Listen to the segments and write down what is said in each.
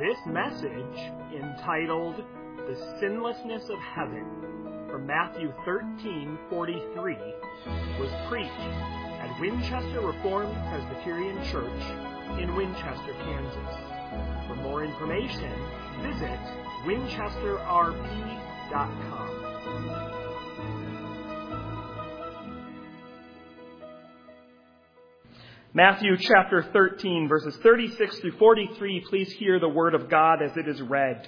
This message, entitled The Sinlessness of Heaven, from Matthew 13:43, was preached at Winchester Reformed Presbyterian Church in Winchester, Kansas. For more information, visit winchesterrp.com. Matthew chapter 13, verses 36 through 43, please hear the word of God as it is read.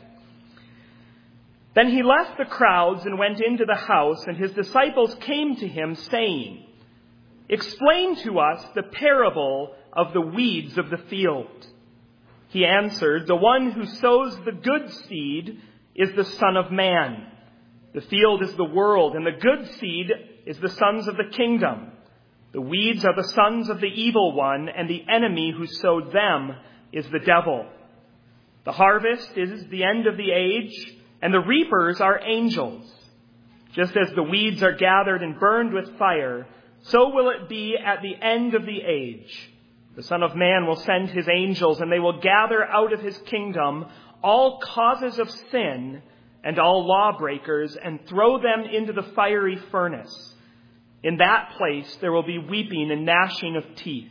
Then he left the crowds and went into the house, and his disciples came to him, saying, "Explain to us the parable of the weeds of the field." He answered, "The one who sows the good seed is the Son of Man. The field is the world, and the good seed is the sons of the kingdom. The weeds are the sons of the evil one, and the enemy who sowed them is the devil. The harvest is the end of the age, and the reapers are angels. Just as the weeds are gathered and burned with fire, so will it be at the end of the age. The Son of Man will send his angels, and they will gather out of his kingdom all causes of sin and all lawbreakers, and throw them into the fiery furnace. In that place there will be weeping and gnashing of teeth.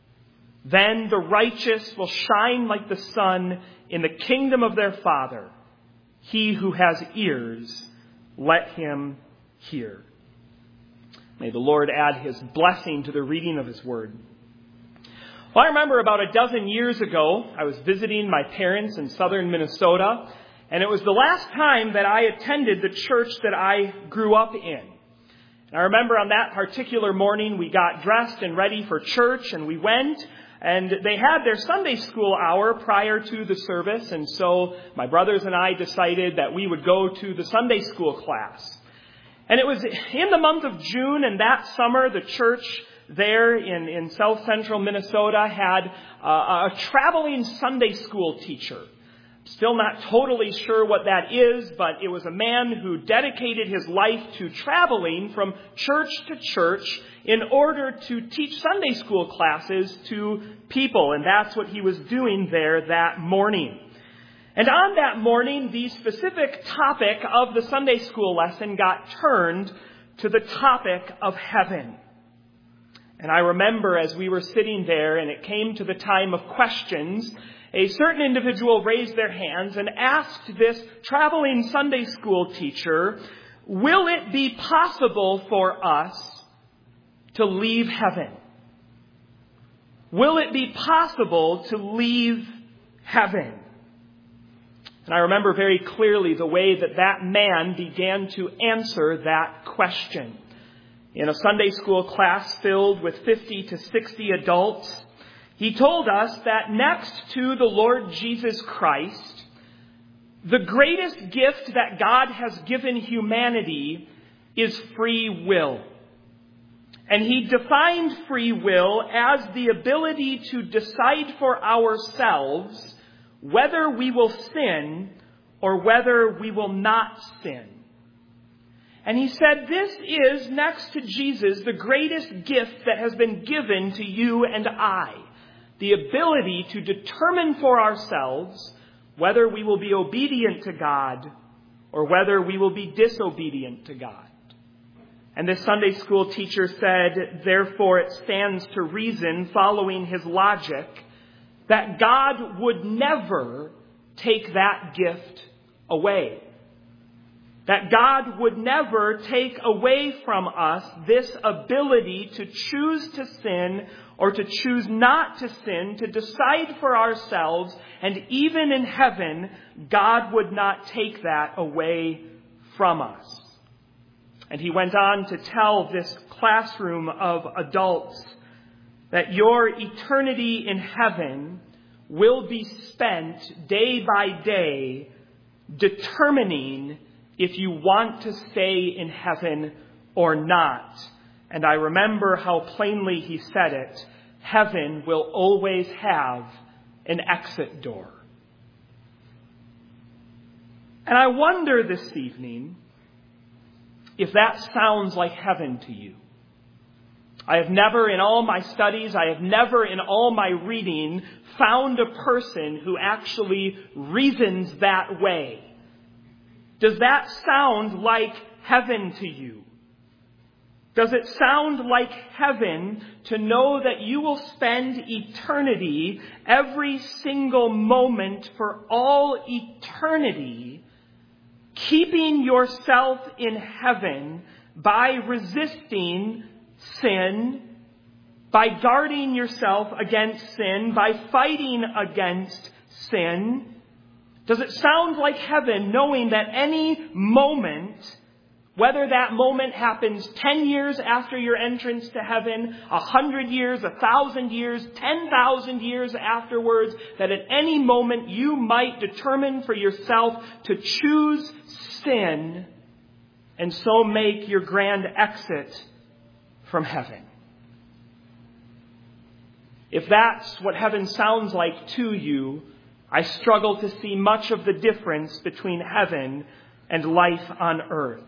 Then the righteous will shine like the sun in the kingdom of their Father. He who has ears, let him hear." May the Lord add his blessing to the reading of his word. Well, I remember about a dozen years ago, I was visiting my parents in southern Minnesota, and it was the last time that I attended the church that I grew up in. I remember on that particular morning, we got dressed and ready for church, and we went, and they had their Sunday school hour prior to the service, and so my brothers and I decided that we would go to the Sunday school class. And it was in the month of June, and that summer, the church there in south central Minnesota had a traveling Sunday school teacher. Still not totally sure what that is, but it was a man who dedicated his life to traveling from church to church in order to teach Sunday school classes to people. And that's what he was doing there that morning. And on that morning, the specific topic of the Sunday school lesson got turned to the topic of heaven. And I remember as we were sitting there and it came to the time of questions, a certain individual raised their hands and asked this traveling Sunday school teacher, "Will it be possible for us to leave heaven? Will it be possible to leave heaven?" And I remember very clearly the way that man began to answer that question. In a Sunday school class filled with 50 to 60 adults, he told us that next to the Lord Jesus Christ, the greatest gift that God has given humanity is free will. And he defined free will as the ability to decide for ourselves whether we will sin or whether we will not sin. And he said this is, next to Jesus, the greatest gift that has been given to you and I. The ability to determine for ourselves whether we will be obedient to God or whether we will be disobedient to God. And this Sunday school teacher said, therefore it stands to reason, following his logic, that God would never take that gift away. That God would never take away from us this ability to choose to sin or to choose not to sin, to decide for ourselves, and even in heaven, God would not take that away from us. And he went on to tell this classroom of adults that your eternity in heaven will be spent day by day determining if you want to stay in heaven or not. And I remember how plainly he said it. Heaven will always have an exit door. And I wonder this evening if that sounds like heaven to you. I have never in all my studies, I have never in all my reading found a person who actually reasons that way. Does that sound like heaven to you? Does it sound like heaven to know that you will spend eternity, every single moment for all eternity, keeping yourself in heaven by resisting sin, by guarding yourself against sin, by fighting against sin? Does it sound like heaven knowing that any moment, whether that moment happens 10 years after your entrance to heaven, 100 years, 1,000 years, 10,000 years afterwards, that at any moment you might determine for yourself to choose sin and so make your grand exit from heaven? If that's what heaven sounds like to you, I struggle to see much of the difference between heaven and life on earth.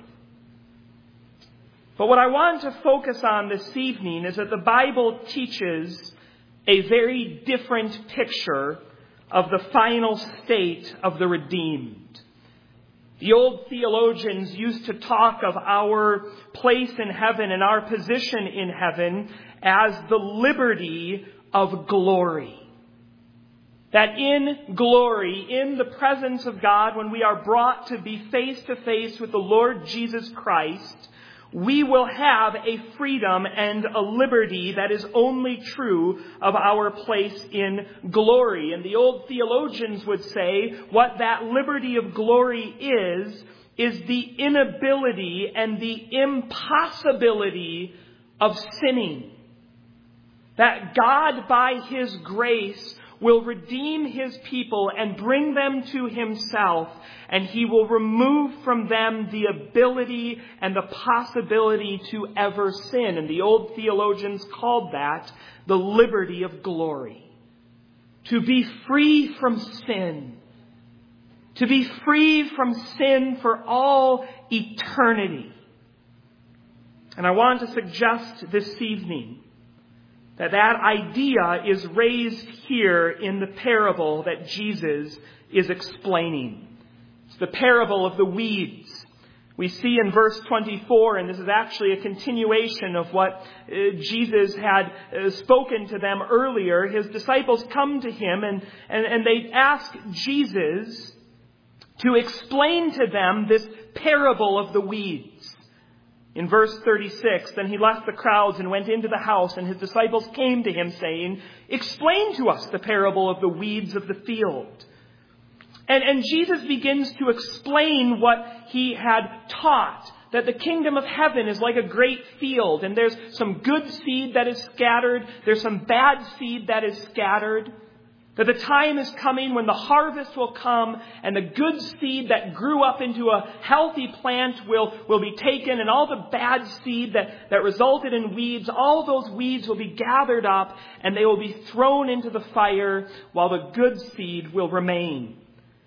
But what I want to focus on this evening is that the Bible teaches a very different picture of the final state of the redeemed. The old theologians used to talk of our place in heaven and our position in heaven as the liberty of glory. That in glory, in the presence of God, when we are brought to be face to face with the Lord Jesus Christ, we will have a freedom and a liberty that is only true of our place in glory. And the old theologians would say what that liberty of glory is the inability and the impossibility of sinning. That God, by His grace, will redeem His people and bring them to Himself, and He will remove from them the ability and the possibility to ever sin. And the old theologians called that the liberty of glory. To be free from sin. To be free from sin for all eternity. And I want to suggest this evening that idea is raised here in the parable that Jesus is explaining. It's the parable of the weeds. We see in verse 24, and this is actually a continuation of what Jesus had spoken to them earlier. His disciples come to Him and they ask Jesus to explain to them this parable of the weeds. In verse 36, then He left the crowds and went into the house, and His disciples came to Him saying, "Explain to us the parable of the weeds of the field." And Jesus begins to explain what He had taught, that the kingdom of heaven is like a great field, and there's some good seed that is scattered, there's some bad seed that is scattered. That the time is coming when the harvest will come and the good seed that grew up into a healthy plant will be taken, and all the bad seed that resulted in weeds, all those weeds will be gathered up and they will be thrown into the fire while the good seed will remain.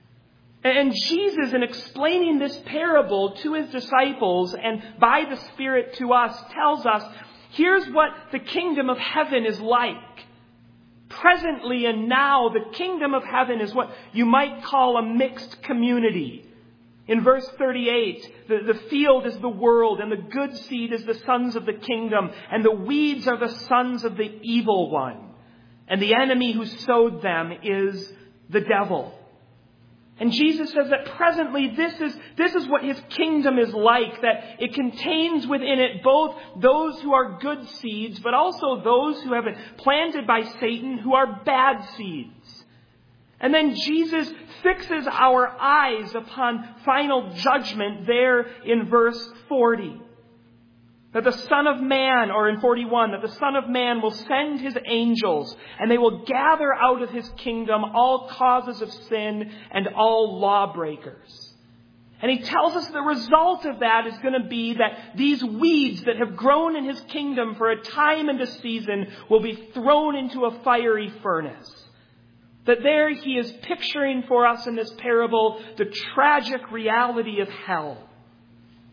And Jesus, in explaining this parable to His disciples and by the Spirit to us, tells us, here's what the kingdom of heaven is like. Presently and now, the kingdom of heaven is what you might call a mixed community. In verse 38, the field is the world, and the good seed is the sons of the kingdom, and the weeds are the sons of the evil one. And the enemy who sowed them is the devil. And Jesus says that presently this is what His kingdom is like, that it contains within it both those who are good seeds, but also those who have been planted by Satan, who are bad seeds. And then Jesus fixes our eyes upon final judgment there in verse 40. That the Son of Man, or in 41, that the Son of Man will send His angels, and they will gather out of His kingdom all causes of sin and all lawbreakers. And He tells us the result of that is going to be that these weeds that have grown in His kingdom for a time and a season will be thrown into a fiery furnace. That there He is picturing for us in this parable the tragic reality of hell.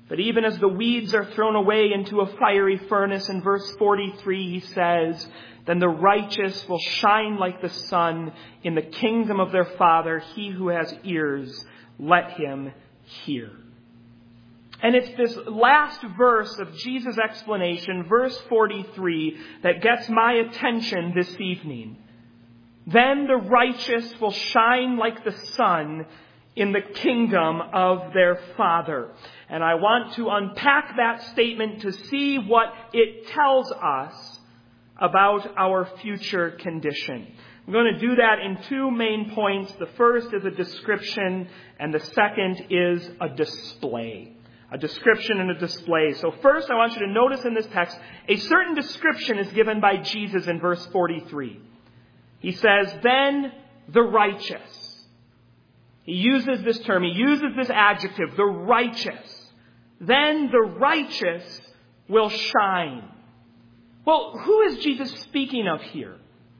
But even as the weeds are thrown away into a fiery furnace, in verse 43 he says, then the righteous will shine like the sun in the kingdom of their Father. He who has ears, let him hear. And it's this last verse of Jesus' explanation, verse 43, that gets my attention this evening. Then the righteous will shine like the sun in the kingdom of their Father. And I want to unpack that statement to see what it tells us about our future condition. I'm going to do that in two main points. The first is a description, and the second is a display. A description and a display. So first, I want you to notice in this text, a certain description is given by Jesus in verse 43. He says, then the righteous. He uses this term, he uses this adjective, the righteous. Then the righteous will shine. Well, who is Jesus speaking of here?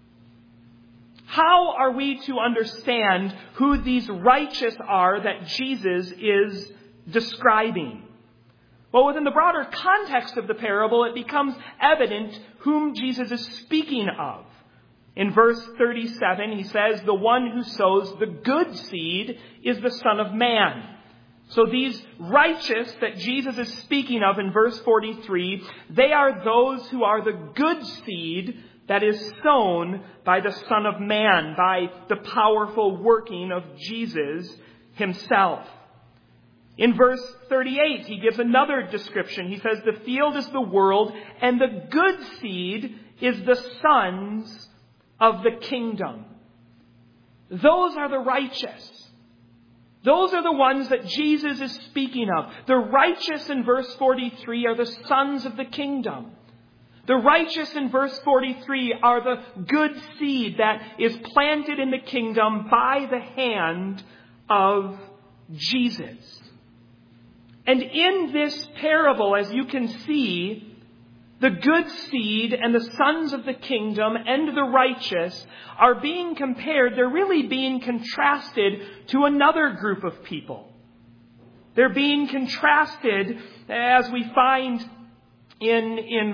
How are we to understand who these righteous are that Jesus is describing? Well, within the broader context of the parable, it becomes evident whom Jesus is speaking of. In verse 37, he says, the one who sows the good seed is the Son of Man. So these righteous that Jesus is speaking of in verse 43, they are those who are the good seed that is sown by the Son of Man, by the powerful working of Jesus himself. In verse 38, he gives another description. He says, the field is the world, and the good seed is the sons of the kingdom. Those are the righteous. Those are the ones that Jesus is speaking of. The righteous in verse 43 are the sons of the kingdom. The righteous in verse 43 are the good seed that is planted in the kingdom by the hand of Jesus. And in this parable, as you can see, the good seed and the sons of the kingdom and the righteous are being compared. They're really being contrasted to another group of people. They're being contrasted as we find in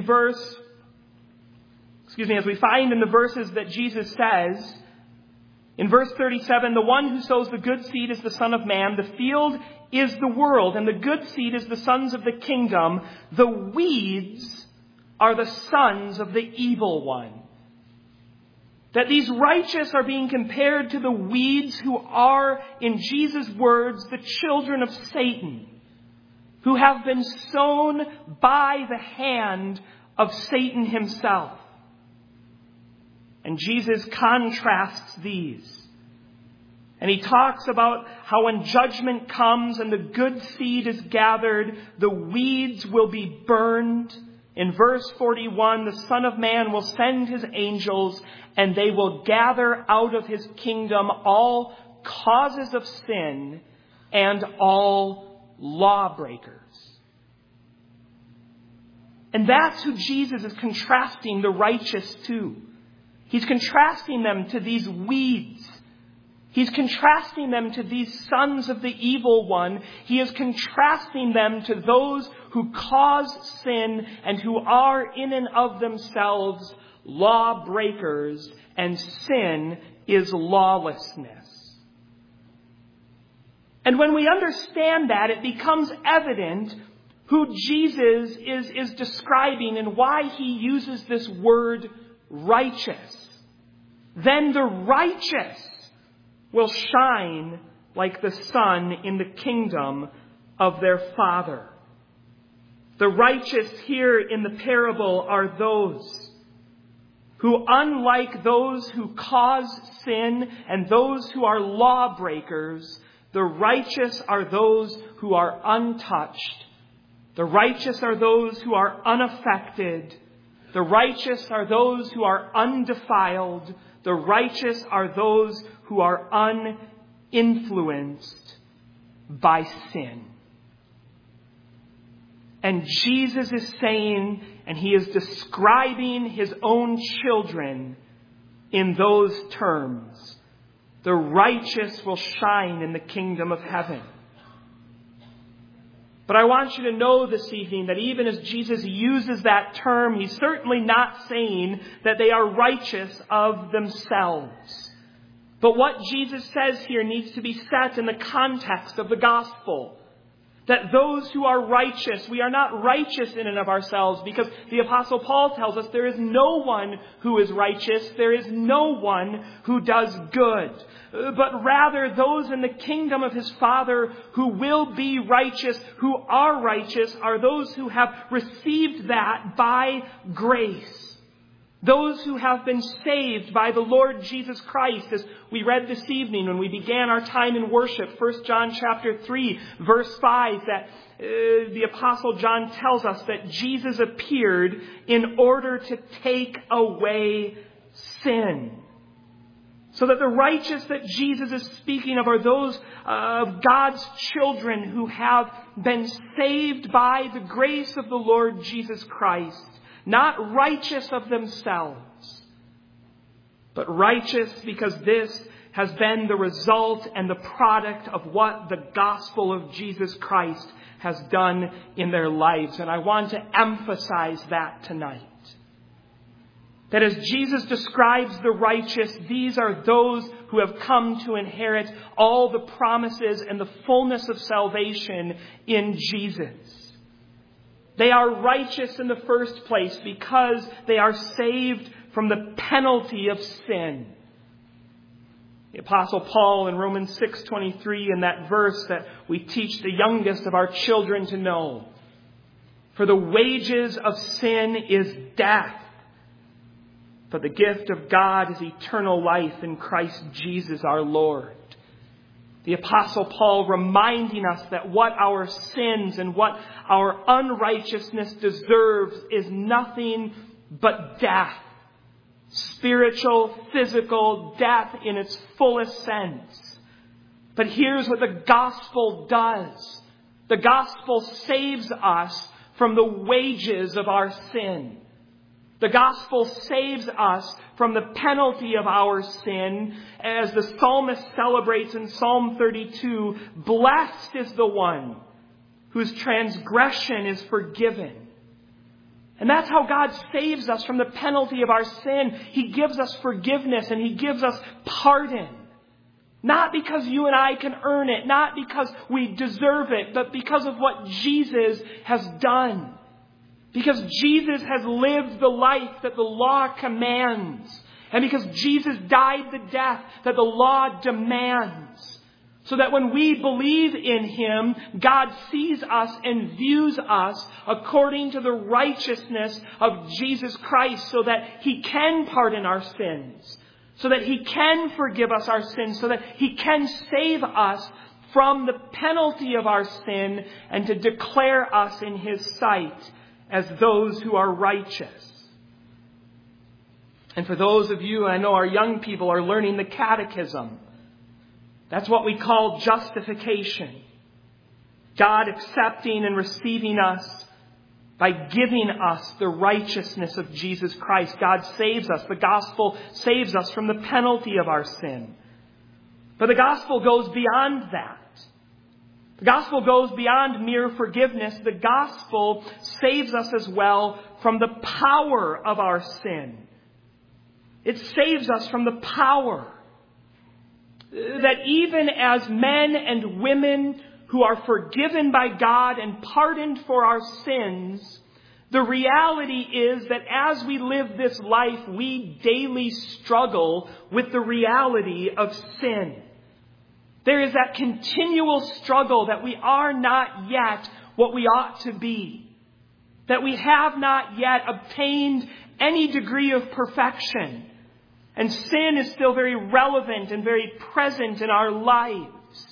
the verses that Jesus says. In verse 37, the one who sows the good seed is the Son of Man. The field is the world, and the good seed is the sons of the kingdom. The weeds are the sons of the evil one. That these righteous are being compared to the weeds who are, in Jesus' words, the children of Satan, who have been sown by the hand of Satan himself. And Jesus contrasts these. And he talks about how when judgment comes and the good seed is gathered, the weeds will be burned. In verse 41, the Son of Man will send his angels, and they will gather out of his kingdom all causes of sin and all lawbreakers. And that's who Jesus is contrasting the righteous to. He's contrasting them to these weeds. He's contrasting them to these sons of the evil one. He is contrasting them to those who cause sin and who are in and of themselves lawbreakers, and sin is lawlessness. And when we understand that, it becomes evident who Jesus is describing and why he uses this word righteous. Then the righteous will shine like the sun in the kingdom of their Father. The righteous here in the parable are those who, unlike those who cause sin and those who are lawbreakers, the righteous are those who are untouched. The righteous are those who are unaffected. The righteous are those who are undefiled. The righteous are those who are uninfluenced by sin. And Jesus is saying, and he is describing his own children in those terms. The righteous will shine in the kingdom of heaven. But I want you to know this evening that even as Jesus uses that term, he's certainly not saying that they are righteous of themselves. But what Jesus says here needs to be set in the context of the gospel. That those who are righteous, we are not righteous in and of ourselves, because the Apostle Paul tells us there is no one who is righteous, there is no one who does good. But rather those in the kingdom of his Father who will be righteous, who are righteous, are those who have received that by grace. Those who have been saved by the Lord Jesus Christ, as we read this evening when we began our time in worship, 1 John chapter 3, verse 5, that the Apostle John tells us that Jesus appeared in order to take away sin. So that the righteous that Jesus is speaking of are those of God's children who have been saved by the grace of the Lord Jesus Christ. Not righteous of themselves, but righteous because this has been the result and the product of what the gospel of Jesus Christ has done in their lives. And I want to emphasize that tonight. That as Jesus describes the righteous, these are those who have come to inherit all the promises and the fullness of salvation in Jesus. They are righteous in the first place because they are saved from the penalty of sin. The Apostle Paul in Romans 6:23, in that verse that we teach the youngest of our children to know, for the wages of sin is death, but the gift of God is eternal life in Christ Jesus our Lord. The Apostle Paul reminding us that what our sins and what our unrighteousness deserves is nothing but death. Spiritual, physical death in its fullest sense. But here's what the gospel does. The gospel saves us from the wages of our sin. The gospel saves us from the penalty of our sin, as the psalmist celebrates in Psalm 32, blessed is the one whose transgression is forgiven. And that's how God saves us from the penalty of our sin. He gives us forgiveness and He gives us pardon. Not because you and I can earn it, not because we deserve it, but because of what Jesus has done. Because Jesus has lived the life that the law commands. And because Jesus died the death that the law demands. So that when we believe in Him, God sees us and views us according to the righteousness of Jesus Christ, so that He can pardon our sins. So that He can forgive us our sins. So that He can save us from the penalty of our sin and to declare us in His sight as those who are righteous. And for those of you, I know our young people are learning the catechism. That's what we call justification. God accepting and receiving us by giving us the righteousness of Jesus Christ. God saves us. The gospel saves us from the penalty of our sin. But the gospel goes beyond that. The gospel goes beyond mere forgiveness. The gospel saves us as well from the power of our sin. It saves us from the power. That even as men and women who are forgiven by God and pardoned for our sins, the reality is that as we live this life, we daily struggle with the reality of sin. There is that continual struggle that we are not yet what we ought to be. That we have not yet obtained any degree of perfection. And sin is still very relevant and very present in our lives.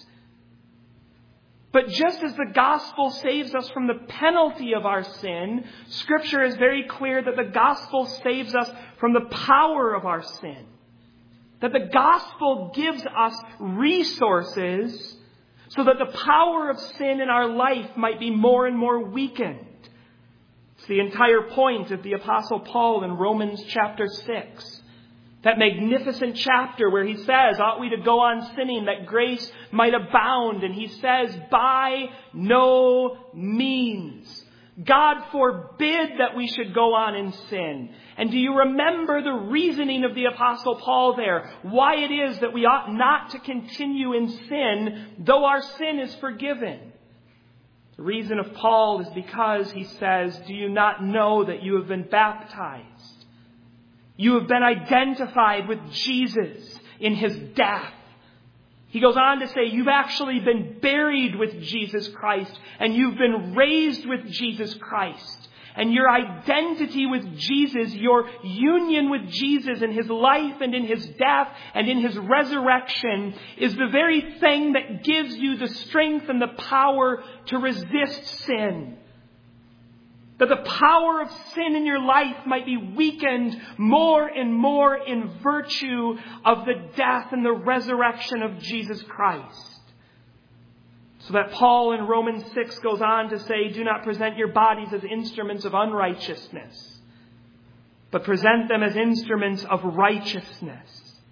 But just as the gospel saves us from the penalty of our sin, Scripture is very clear that the gospel saves us from the power of our sin. That the gospel gives us resources so that the power of sin in our life might be more and more weakened. It's the entire point of the Apostle Paul in Romans chapter 6. That magnificent chapter where he says, ought we to go on sinning that grace might abound? And he says, by no means. God forbid that we should go on in sin. And do you remember the reasoning of the Apostle Paul there? Why it is that we ought not to continue in sin, though our sin is forgiven. The reason of Paul is because he says, do you not know that you have been baptized? You have been identified with Jesus in his death. He goes on to say, you've actually been buried with Jesus Christ, and you've been raised with Jesus Christ. And your identity with Jesus, your union with Jesus in his life and in his death and in his resurrection is the very thing that gives you the strength and the power to resist sin. That the power of sin in your life might be weakened more and more in virtue of the death and the resurrection of Jesus Christ. So that Paul in Romans 6 goes on to say, do not present your bodies as instruments of unrighteousness, but present them as instruments of righteousness.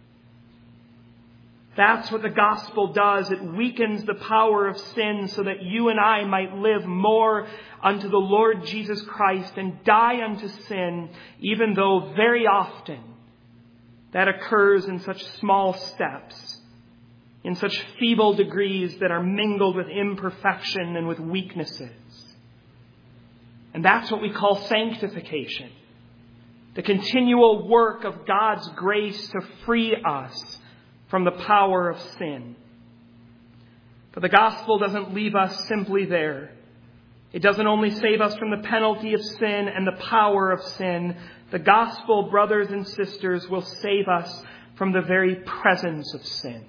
That's what the gospel does. It weakens the power of sin so that you and I might live more unto the Lord Jesus Christ and die unto sin, even though very often that occurs in such small steps, in such feeble degrees that are mingled with imperfection and with weaknesses. And that's what we call sanctification. The continual work of God's grace to free us from the power of sin. But the gospel doesn't leave us simply there. It doesn't only save us from the penalty of sin and the power of sin. The gospel, brothers and sisters, will save us from the very presence of sin.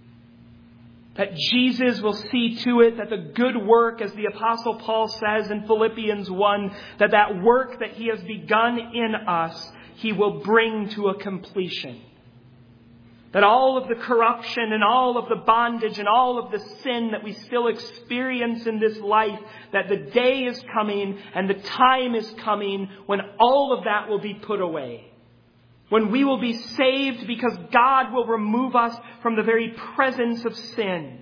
That Jesus will see to it that the good work, as the Apostle Paul says in Philippians 1, that work that he has begun in us, he will bring to a completion. That all of the corruption and all of the bondage and all of the sin that we still experience in this life, that the day is coming and the time is coming when all of that will be put away. When we will be saved because God will remove us from the very presence of sin.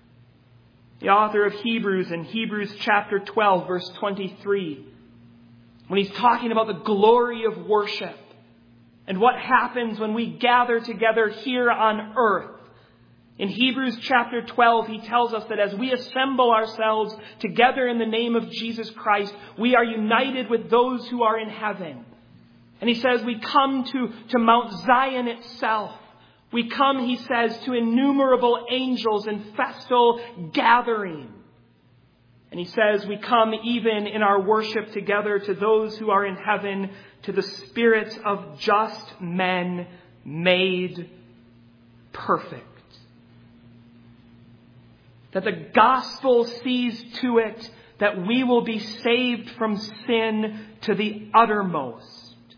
The author of Hebrews in Hebrews chapter 12, verse 23, when he's talking about the glory of worship, and what happens when we gather together here on earth. In Hebrews chapter 12, he tells us that as we assemble ourselves together in the name of Jesus Christ, we are united with those who are in heaven. And he says we come to Mount Zion itself. We come, he says, to innumerable angels in festal gathering. And he says we come even in our worship together to those who are in heaven, to the spirits of just men made perfect. That the gospel sees to it that we will be saved from sin to the uttermost.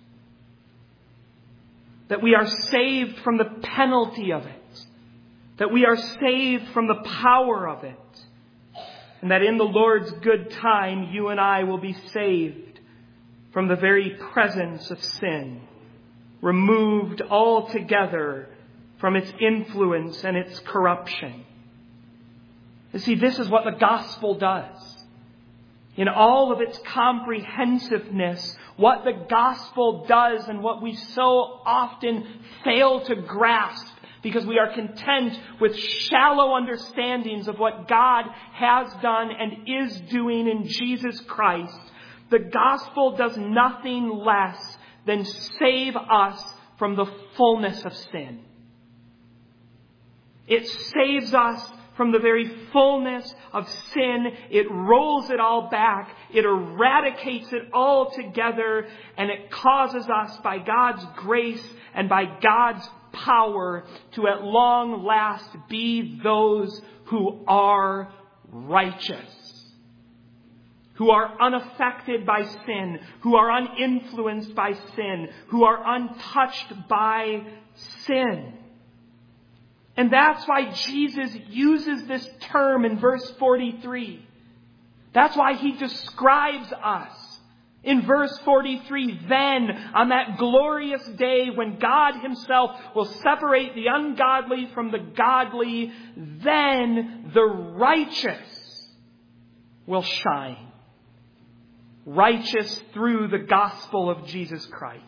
That we are saved from the penalty of it. That we are saved from the power of it. And that in the Lord's good time, you and I will be saved from the very presence of sin, removed altogether from its influence and its corruption. You see, this is what the gospel does. In all of its comprehensiveness, what the gospel does and what we so often fail to grasp because we are content with shallow understandings of what God has done and is doing in Jesus Christ. The gospel does nothing less than save us from the fullness of sin. It saves us from the very fullness of sin. It rolls it all back. It eradicates it all together. And it causes us, by God's grace and by God's power, to at long last be those who are righteous. Who are unaffected by sin, who are uninfluenced by sin, who are untouched by sin. And that's why Jesus uses this term in verse 43. That's why he describes us In verse 43, then, on that glorious day when God himself will separate the ungodly from the godly, then the righteous will shine. Righteous through the gospel of Jesus Christ.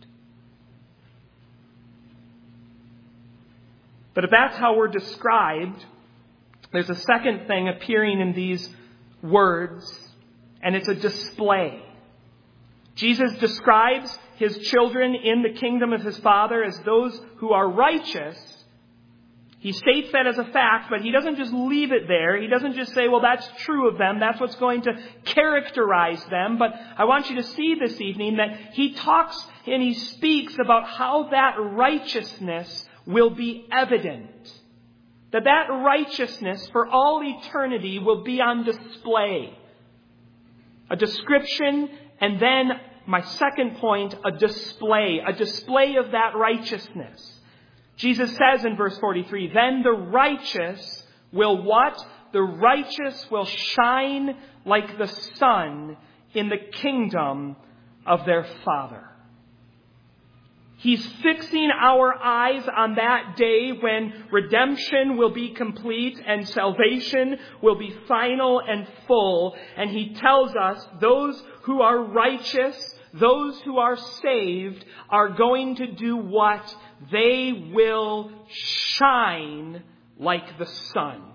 But if that's how we're described, there's a second thing appearing in these words, and it's a display. Jesus describes his children in the kingdom of his Father as those who are righteous. He states that as a fact, but he doesn't just leave it there. He doesn't just say, well, that's true of them. That's what's going to characterize them. But I want you to see this evening that he talks and he speaks about how that righteousness will be evident. That righteousness for all eternity will be on display. A description, and then my second point, a display of that righteousness. Jesus says in verse 43, then the righteous will what? The righteous will shine like the sun in the kingdom of their Father. He's fixing our eyes on that day when redemption will be complete and salvation will be final and full. And he tells us those who are righteous, those who are saved, are going to do what? They will shine like the sun.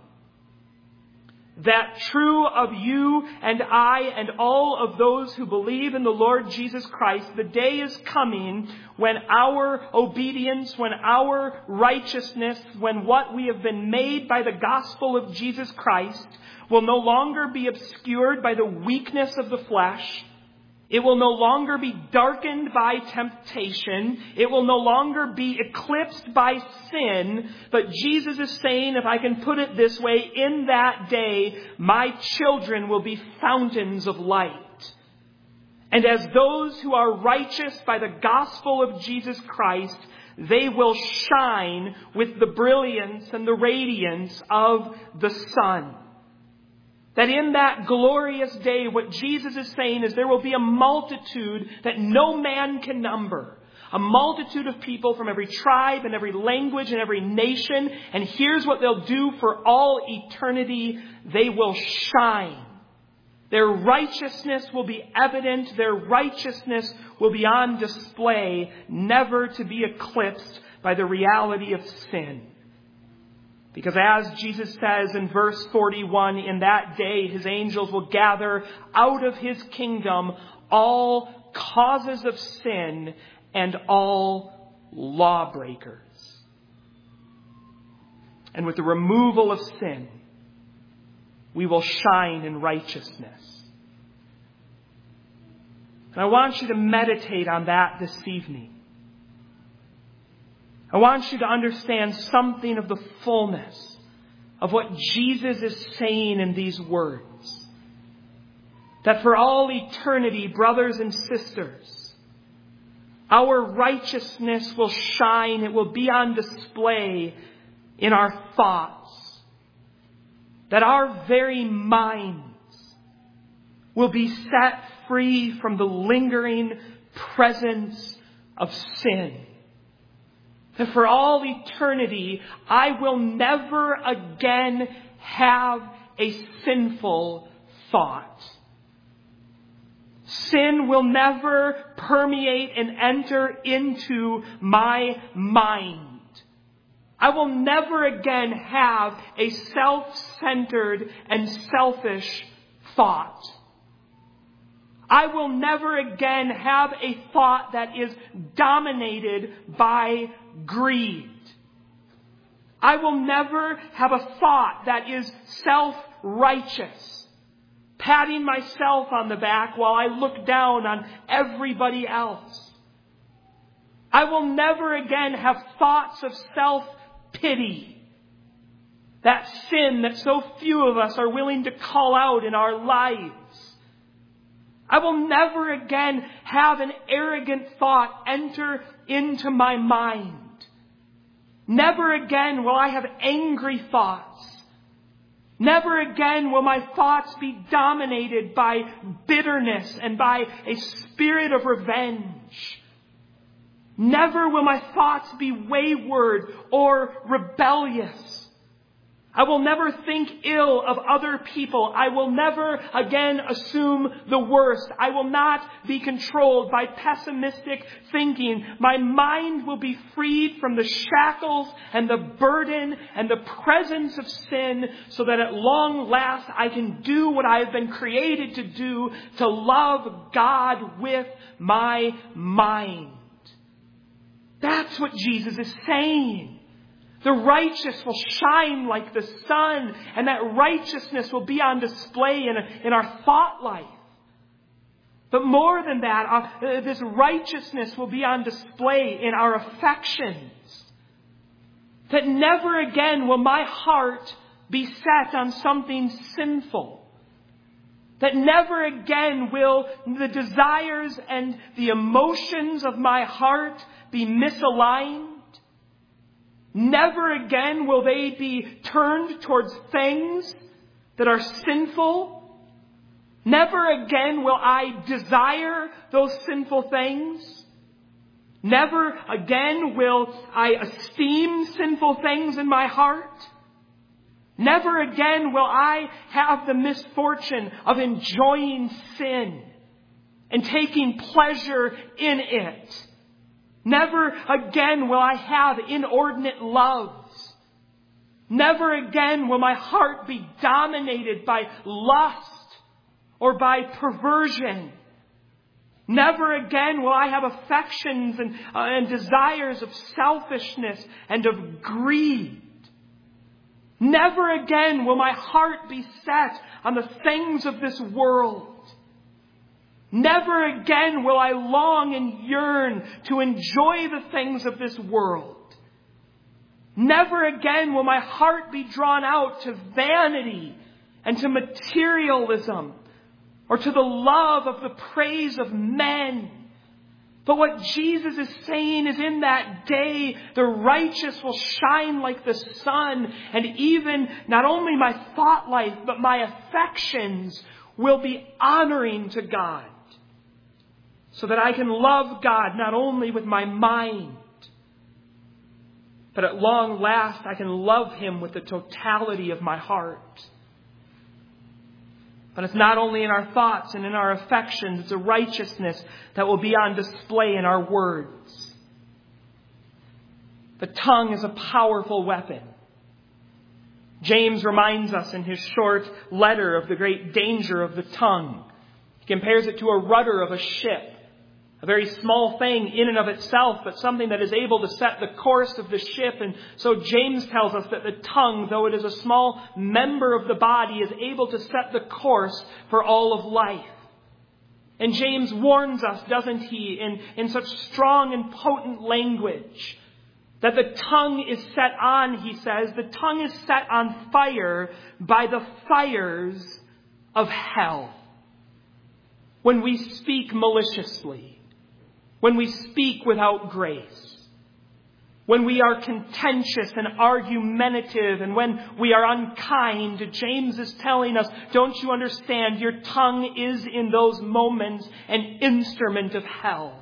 That true of you and I and all of those who believe in the Lord Jesus Christ, the day is coming when our obedience, when our righteousness, when what we have been made by the gospel of Jesus Christ will no longer be obscured by the weakness of the flesh. It will no longer be darkened by temptation. It will no longer be eclipsed by sin. But Jesus is saying, if I can put it this way, in that day, my children will be fountains of light. And as those who are righteous by the gospel of Jesus Christ, they will shine with the brilliance and the radiance of the sun. That in that glorious day, what Jesus is saying is there will be a multitude that no man can number. A multitude of people from every tribe and every language and every nation. And here's what they'll do for all eternity. They will shine. Their righteousness will be evident. Their righteousness will be on display, never to be eclipsed by the reality of sin. Because as Jesus says in verse 41, in that day his angels will gather out of his kingdom all causes of sin and all lawbreakers. And with the removal of sin, we will shine in righteousness. And I want you to meditate on that this evening. I want you to understand something of the fullness of what Jesus is saying in these words. That for all eternity, brothers and sisters, our righteousness will shine. It will be on display in our thoughts. That our very minds will be set free from the lingering presence of sin. That for all eternity, I will never again have a sinful thought. Sin will never permeate and enter into my mind. I will never again have a self-centered and selfish thought. I will never again have a thought that is dominated by greed. I will never have a thought that is self-righteous, patting myself on the back while I look down on everybody else. I will never again have thoughts of self-pity, that sin that so few of us are willing to call out in our lives. I will never again have an arrogant thought enter into my mind. Never again will I have angry thoughts. Never again will my thoughts be dominated by bitterness and by a spirit of revenge. Never will my thoughts be wayward or rebellious. I will never think ill of other people. I will never again assume the worst. I will not be controlled by pessimistic thinking. My mind will be freed from the shackles and the burden and the presence of sin, so that at long last I can do what I have been created to do, to love God with my mind. That's what Jesus is saying. The righteous will shine like the sun, and that righteousness will be on display in our thought life. But more than that, this righteousness will be on display in our affections. That never again will my heart be set on something sinful. That never again will the desires and the emotions of my heart be misaligned. Never again will they be turned towards things that are sinful. Never again will I desire those sinful things. Never again will I esteem sinful things in my heart. Never again will I have the misfortune of enjoying sin and taking pleasure in it. Never again will I have inordinate loves. Never again will my heart be dominated by lust or by perversion. Never again will I have affections and desires of selfishness and of greed. Never again will my heart be set on the things of this world. Never again will I long and yearn to enjoy the things of this world. Never again will my heart be drawn out to vanity and to materialism or to the love of the praise of men. But what Jesus is saying is, in that day, the righteous will shine like the sun, and even not only my thought life, but my affections will be honoring to God. So that I can love God not only with my mind, but at long last I can love Him with the totality of my heart. But it's not only in our thoughts and in our affections, it's a righteousness that will be on display in our words. The tongue is a powerful weapon. James reminds us in his short letter of the great danger of the tongue. He compares it to a rudder of a ship. A very small thing in and of itself, but something that is able to set the course of the ship. And so James tells us that the tongue, though it is a small member of the body, is able to set the course for all of life. And James warns us, doesn't he, in such strong and potent language, that the tongue is set on, he says, the tongue is set on fire by the fires of hell. When we speak maliciously, when we speak without grace, when we are contentious and argumentative, and when we are unkind, James is telling us, don't you understand, your tongue is in those moments an instrument of hell.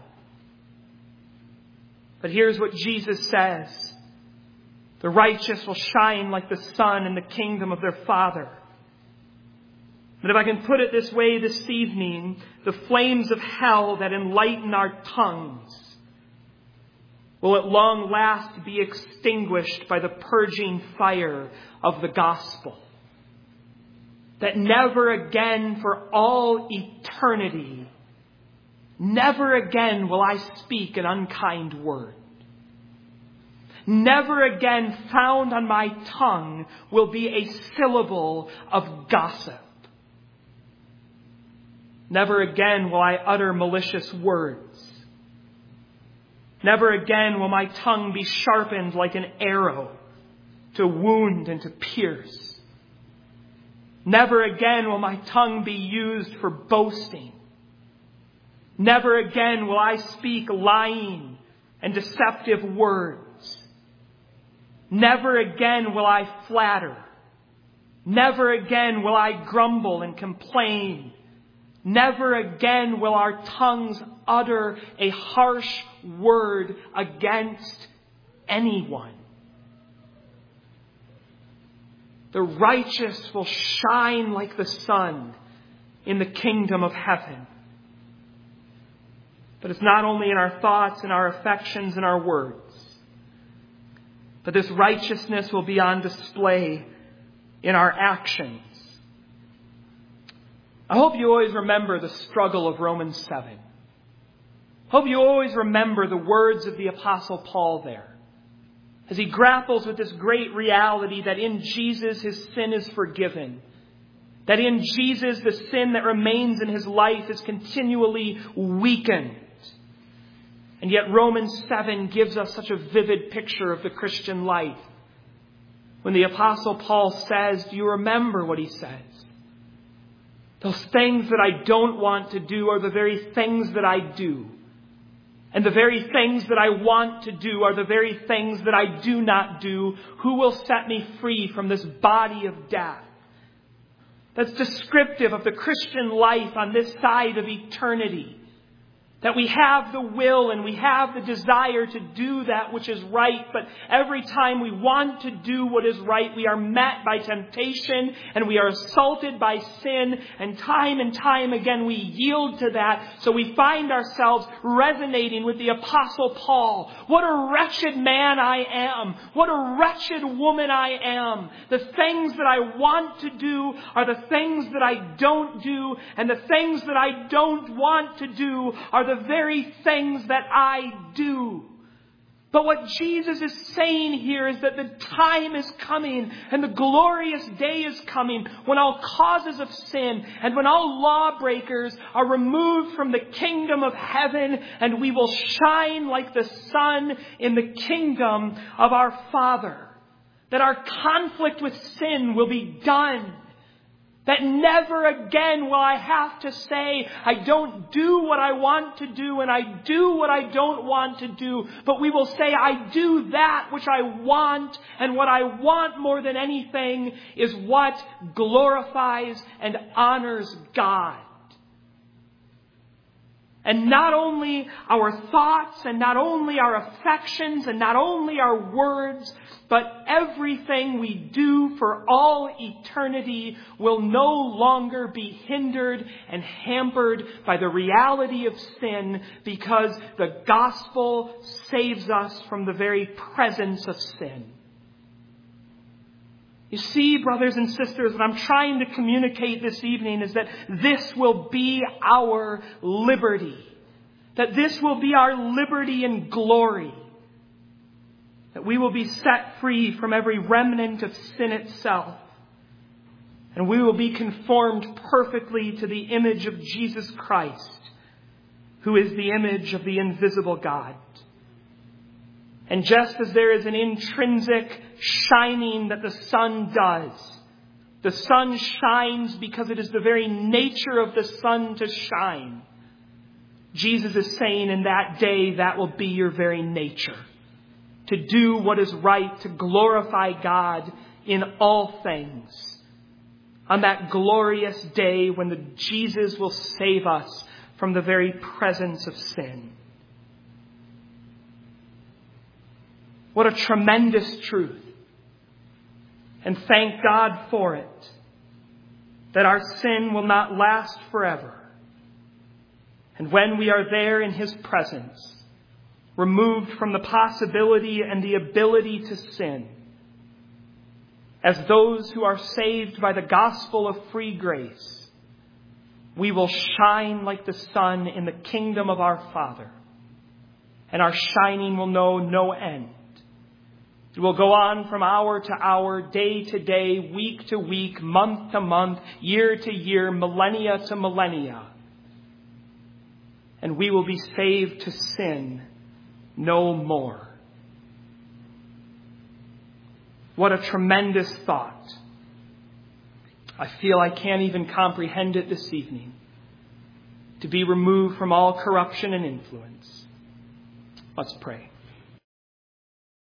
But here's what Jesus says. The righteous will shine like the sun in the kingdom of their Father. But if I can put it this way this evening, the flames of hell that enlighten our tongues will at long last be extinguished by the purging fire of the gospel. That never again for all eternity, never again will I speak an unkind word. Never again found on my tongue will be a syllable of gossip. Never again will I utter malicious words. Never again will my tongue be sharpened like an arrow to wound and to pierce. Never again will my tongue be used for boasting. Never again will I speak lying and deceptive words. Never again will I flatter. Never again will I grumble and complain. Never again will our tongues utter a harsh word against anyone. The righteous will shine like the sun in the kingdom of heaven. But it's not only in our thoughts and our affections and our words, but this righteousness will be on display in our actions. I hope you always remember the struggle of Romans 7. Hope you always remember the words of the Apostle Paul there, as he grapples with this great reality that in Jesus his sin is forgiven. That in Jesus the sin that remains in his life is continually weakened. And yet Romans 7 gives us such a vivid picture of the Christian life. When the Apostle Paul says, do you remember what he says? Those things that I don't want to do are the very things that I do. And the very things that I want to do are the very things that I do not do. Who will set me free from this body of death? That's descriptive of the Christian life on this side of eternity. That we have the will and we have the desire to do that which is right, but every time we want to do what is right, we are met by temptation and we are assaulted by sin, and time again we yield to that. So we find ourselves resonating with the Apostle Paul. What a wretched man I am. What a wretched woman I am. The things that I want to do are the things that I don't do, and the things that I don't want to do are the very things that I do. But what Jesus is saying here is that the time is coming and the glorious day is coming when all causes of sin and when all lawbreakers are removed from the kingdom of heaven, and we will shine like the sun in the kingdom of our Father. That our conflict with sin will be done. That never again will I have to say, I don't do what I want to do and I do what I don't want to do. But we will say, I do that which I want, and what I want more than anything is what glorifies and honors God. And not only our thoughts and not only our affections and not only our words, but everything we do for all eternity will no longer be hindered and hampered by the reality of sin, because the gospel saves us from the very presence of sin. You see, brothers and sisters, what I'm trying to communicate this evening is that this will be our liberty. That this will be our liberty and glory. That we will be set free from every remnant of sin itself. And we will be conformed perfectly to the image of Jesus Christ, who is the image of the invisible God. And just as there is an intrinsic shining that the sun does, the sun shines because it is the very nature of the sun to shine. Jesus is saying in that day that will be your very nature. To do what is right, to glorify God in all things. On that glorious day when Jesus will save us from the very presence of sin. What a tremendous truth. And thank God for it. That our sin will not last forever. And when we are there in His presence, removed from the possibility and the ability to sin, as those who are saved by the gospel of free grace, we will shine like the sun in the kingdom of our Father. And our shining will know no end. It will go on from hour to hour, day to day, week to week, month to month, year to year, millennia to millennia. And we will be saved to sin no more. What a tremendous thought. I feel I can't even comprehend it this evening. To be removed from all corruption and influence. Let's pray.